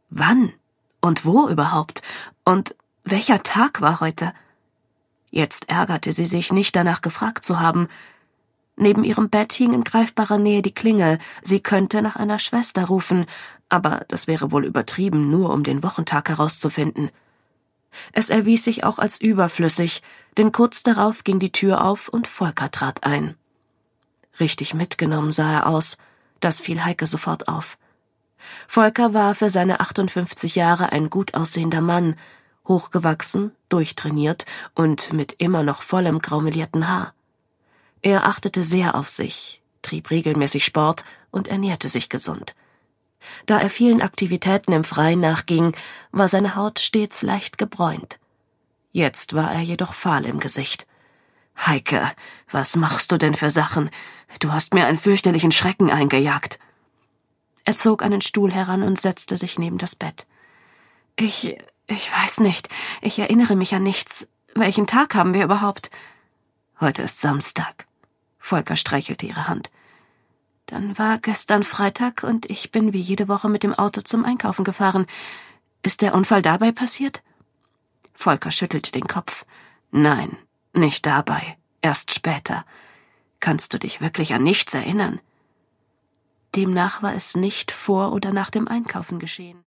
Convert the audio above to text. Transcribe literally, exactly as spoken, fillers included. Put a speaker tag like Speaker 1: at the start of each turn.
Speaker 1: Wann? Und wo überhaupt? Und welcher Tag war heute? Jetzt ärgerte sie sich, nicht danach gefragt zu haben. Neben ihrem Bett hing in greifbarer Nähe die Klingel. Sie könnte nach einer Schwester rufen, aber das wäre wohl übertrieben, nur um den Wochentag herauszufinden. Es erwies sich auch als überflüssig, denn kurz darauf ging die Tür auf und Volker trat ein. Richtig mitgenommen sah er aus, das fiel Heike sofort auf. Volker war für seine achtundfünfzig Jahre ein gut aussehender Mann, hochgewachsen, durchtrainiert und mit immer noch vollem graumelierten Haar. Er achtete sehr auf sich, trieb regelmäßig Sport und ernährte sich gesund. Da er vielen Aktivitäten im Freien nachging, war seine Haut stets leicht gebräunt. Jetzt war er jedoch fahl im Gesicht. »Heike, was machst du denn für Sachen? Du hast mir einen fürchterlichen Schrecken eingejagt.« Er zog einen Stuhl heran und setzte sich neben das Bett. »Ich, ich weiß nicht. Ich erinnere mich an nichts. Welchen Tag haben wir überhaupt?« »Heute ist Samstag.« Volker streichelte ihre Hand. »Dann war gestern Freitag und ich bin wie jede Woche mit dem Auto zum Einkaufen gefahren. Ist der Unfall dabei passiert?« Volker schüttelte den Kopf. »Nein, nicht dabei. Erst später. Kannst du dich wirklich an nichts erinnern?« Demnach war es nicht vor oder nach dem Einkaufen geschehen.